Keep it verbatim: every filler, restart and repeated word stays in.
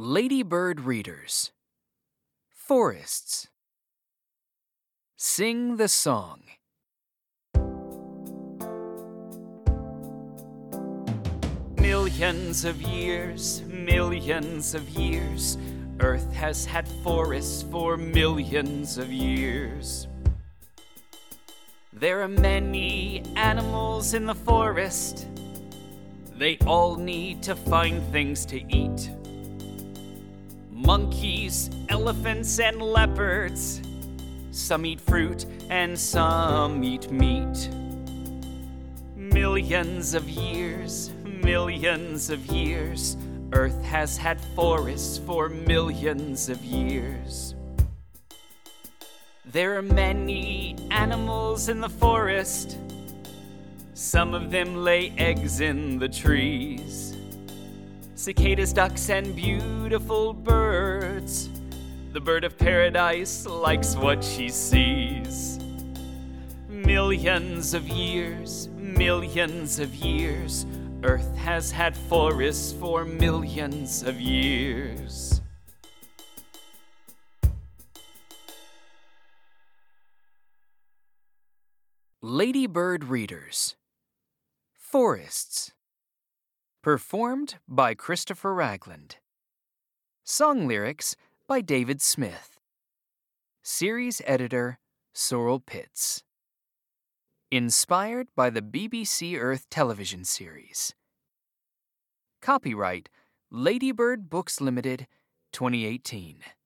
Ladybird readers. Forests. Sing the song. Millions of years, millions of years, Earth has had forests for millions of years. There are many animals in the forest. They all need to find things to eat. Monkeys, elephants, and leopards. Some eat fruit and some eat meat. Millions of years, millions of years, Earth has had forests for millions of years. There are many animals in the forest. Some of them lay eggs in the trees. Cicadas, ducks, and beautiful birds. The bird of paradise likes what she sees. Millions of years, millions of years, Earth has had forests for millions of years. Ladybird readers. Forests. Performed by Christopher Ragland. Song lyrics by David Smith. Series editor Sorrel Pitts. Inspired by the B B C Earth television series. Copyright Ladybird Books Limited, twenty eighteen.